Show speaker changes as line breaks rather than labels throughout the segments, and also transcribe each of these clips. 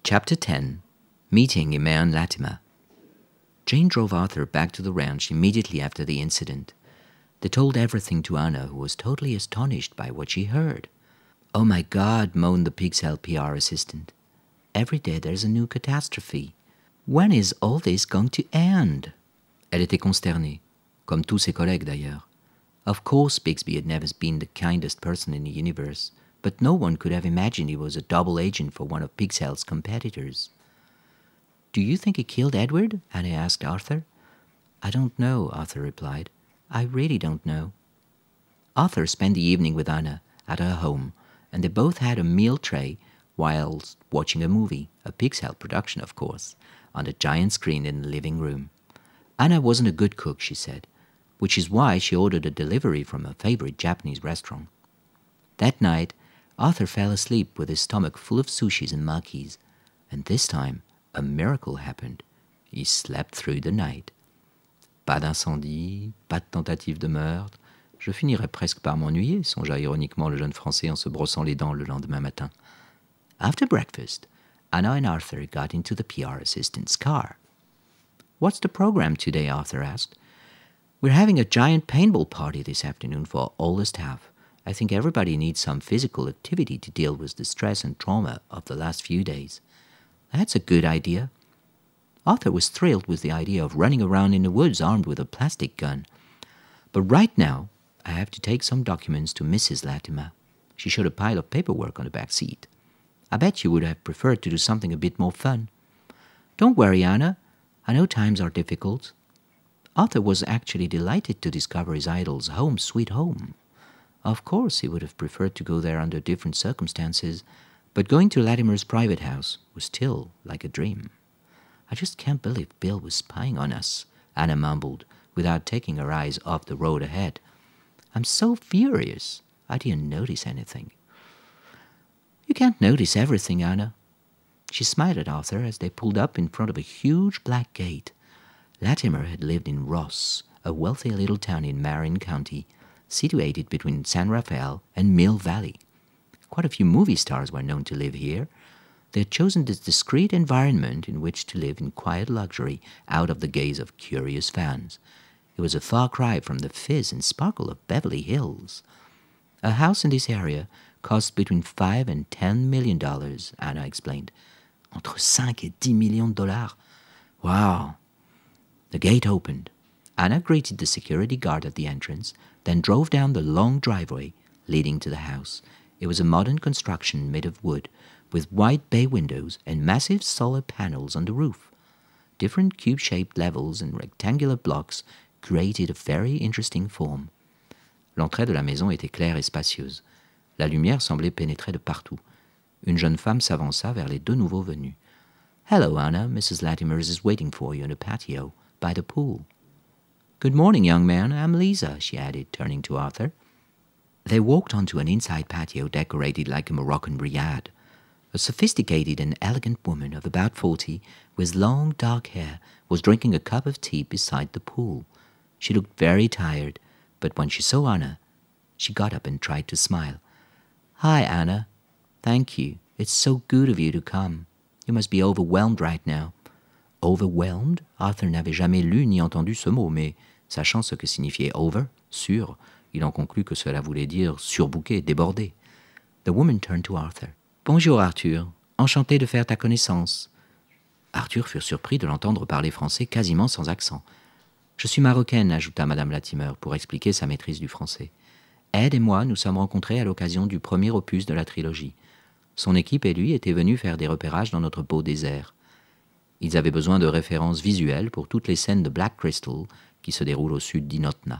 Chapter 10. Meeting Emer and Latimer. Jane drove Arthur back to the ranch immediately after the incident. They told everything to Anna, who was totally astonished by what she heard. "Oh my God," moaned the Pixel PR assistant. "Every day there's a new catastrophe. When is all this going to end?" Elle était consternée, comme tous ses collègues d'ailleurs. Of course Bixby had never been the kindest person in the universe, but no one could have imagined he was a double agent for one of Pixel's competitors. "Do you think he killed Edward?" Anna asked Arthur. "I don't know," Arthur replied. "I really don't know." Arthur spent the evening with Anna at her home, and they both had a meal tray whilst watching a movie, a Pixel production of course, on the giant screen in the living room. Anna wasn't a good cook, she said, which is why she ordered a delivery from her favorite Japanese restaurant. That night, Arthur fell asleep with his stomach full of sushis and makis, and this time, a miracle happened. He slept through the night. Pas d'incendie, pas de tentative de meurtre. Je finirais presque par m'ennuyer, songea ironiquement le jeune Français en se brossant les dents le lendemain matin. After breakfast, Anna and Arthur got into the PR assistant's car. "What's the program today?" Arthur asked. "We're having a giant paintball party this afternoon for all the staff. I think everybody needs some physical activity to deal with the stress and trauma of the last few days." "That's a good idea." Arthur was thrilled with the idea of running around in the woods armed with a plastic gun. "But right now, I have to take some documents to Mrs. Latimer. She showed a pile of paperwork on the back seat. I bet you would have preferred to do something a bit more fun." "Don't worry, Anna. I know times are difficult." Arthur was actually delighted to discover his idol's home sweet home. Of course, he would have preferred to go there under different circumstances, but going to Latimer's private house was still like a dream. "I just can't believe Bill was spying on us," Anna mumbled, without taking her eyes off the road ahead. "I'm so furious. I didn't notice anything." "You can't notice everything, Anna." She smiled at Arthur as they pulled up in front of a huge black gate. Latimer had lived in Ross, a wealthy little town in Marin County, situated between San Rafael and Mill Valley. Quite a few movie stars were known to live here. They had chosen this discreet environment in which to live in quiet luxury out of the gaze of curious fans. It was a far cry from the fizz and sparkle of Beverly Hills. A house in this area cost between $5 and $10 million, Anna explained. Entre 5 et 10 millions de dollars. Wow. The gate opened. Anna greeted the security guard at the entrance, then drove down the long driveway leading to the house. It was a modern construction made of wood, with wide bay windows and massive solar panels on the roof. Different cube-shaped levels and rectangular blocks created a very interesting form. L'entrée de la maison était claire et spacieuse. La lumière semblait pénétrer de partout. Une jeune femme s'avança vers les deux nouveaux venus. "Hello, Anna. Mrs. Latimer is waiting for you in the patio, by the pool." "Good morning, young man. I'm Lisa," she added, turning to Arthur. They walked onto an inside patio decorated like a Moroccan riad. A sophisticated and elegant woman of about 40, with long dark hair, was drinking a cup of tea beside the pool. She looked very tired, but when she saw Anna, she got up and tried to smile. "Hi, Anna. Thank you. It's so good of you to come. You must be overwhelmed right now." Overwhelmed? Arthur n'avait jamais lu ni entendu ce mot, mais sachant ce que signifiait over, sur, il en conclut que cela voulait dire surbooké, débordé. The woman turned to Arthur. "Bonjour, Arthur. Enchanté de faire ta connaissance." Arthur fut surpris de l'entendre parler français quasiment sans accent. "Je suis marocaine", ajouta Madame Latimer pour expliquer sa maîtrise du français. "Ed et moi nous sommes rencontrés à l'occasion du premier opus de la trilogie. Son équipe et lui étaient venus faire des repérages dans notre beau désert. Ils avaient besoin de références visuelles pour toutes les scènes de Black Crystal qui se déroulent au sud d'Inotna.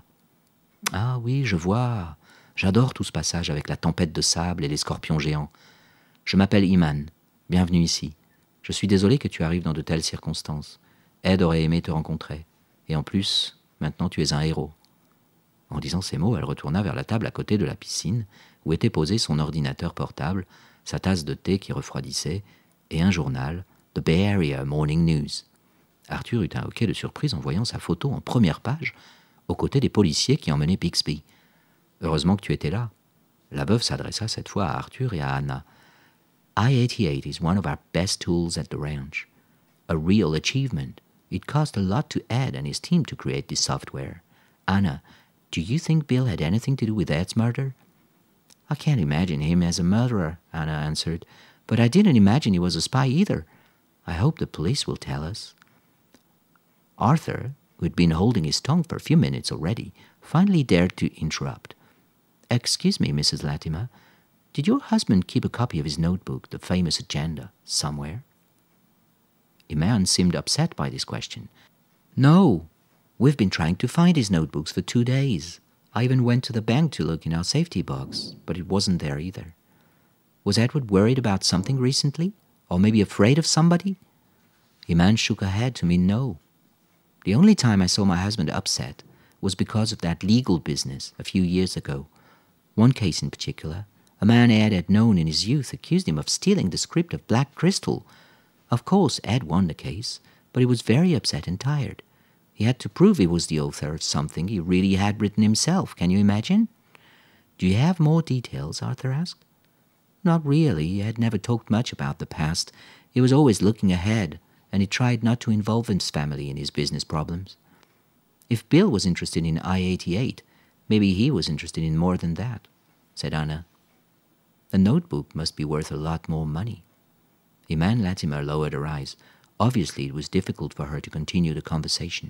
Ah oui, je vois. J'adore tout ce passage avec la tempête de sable et les scorpions géants. Je m'appelle Iman. Bienvenue ici. Je suis désolé que tu arrives dans de telles circonstances. Ed aurait aimé te rencontrer. Et en plus, maintenant tu es un héros. En disant ces mots, elle retourna vers la table à côté de la piscine, où était posé son ordinateur portable, sa tasse de thé qui refroidissait, et un journal, The Bay Area Morning News. Arthur eut un hoquet de surprise en voyant sa photo en première page, aux côtés des policiers qui emmenaient Bixby. « Heureusement que tu étais là. » La veuve s'adressa cette fois à Arthur et à Anna. I-88 is one of our best tools at the ranch. A real achievement. It cost a lot to Ed and his team to create this software. Anna, do you think Bill had anything to do with Ed's murder? I can't imagine him as a murderer, Anna answered, but I didn't imagine he was a spy either. I hope the police will tell us. Arthur, who had been holding his tongue for a few minutes already, finally dared to interrupt. Excuse me, Mrs. Latimer, did your husband keep a copy of his notebook, the famous agenda, somewhere? Iman seemed upset by this question. No, we've been trying to find his notebooks for 2 days. I even went to the bank to look in our safety box, but it wasn't there either. Was Edward worried about something recently? Or maybe afraid of somebody? Iman shook her head to mean no. The only time I saw my husband upset was because of that legal business a few years ago. One case in particular, a man Ed had known in his youth accused him of stealing the script of Black Crystal. Of course, Ed won the case, but he was very upset and tired. He had to prove he was the author of something he really had written himself. Can you imagine? Do you have more details? Arthur asked. Not really. He had never talked much about the past. He was always looking ahead, and he tried not to involve his family in his business problems. If Bill was interested in I-88, maybe he was interested in more than that, said Anna. The notebook must be worth a lot more money. Iman Latimer lowered her eyes. Obviously, it was difficult for her to continue the conversation.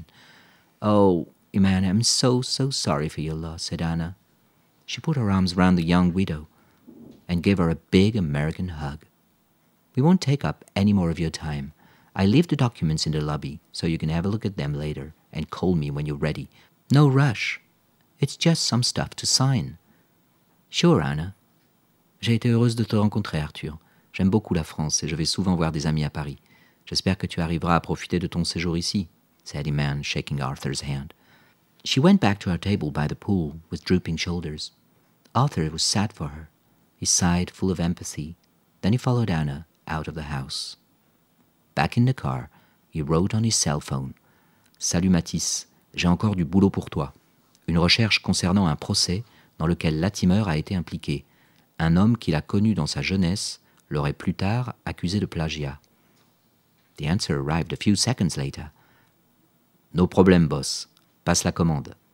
Oh, Iman, I'm so sorry for your loss, said Anna. She put her arms round the young widow and gave her a big American hug. We won't take up any more of your time. I leave the documents in the lobby so you can have a look at them later and call me when you're ready. No rush. It's just some stuff to sign. Sure, Anna. J'ai été heureuse de te rencontrer, Arthur. J'aime beaucoup la France et je vais souvent voir des amis à Paris. J'espère que tu arriveras à profiter de ton séjour ici, said Iman, shaking Arthur's hand. She went back to her table by the pool with drooping shoulders. Arthur was sad for her. He sighed, full of empathy. Then he followed Anna out of the house. Back in the car, he wrote on his cell phone. Salut Mathis, j'ai encore du boulot pour toi. Une recherche concernant un procès dans lequel Latimer a été impliqué. Un homme qu'il a connu dans sa jeunesse l'aurait plus tard accusé de plagiat. The answer arrived a few seconds later. No problème, boss. Passe la commande.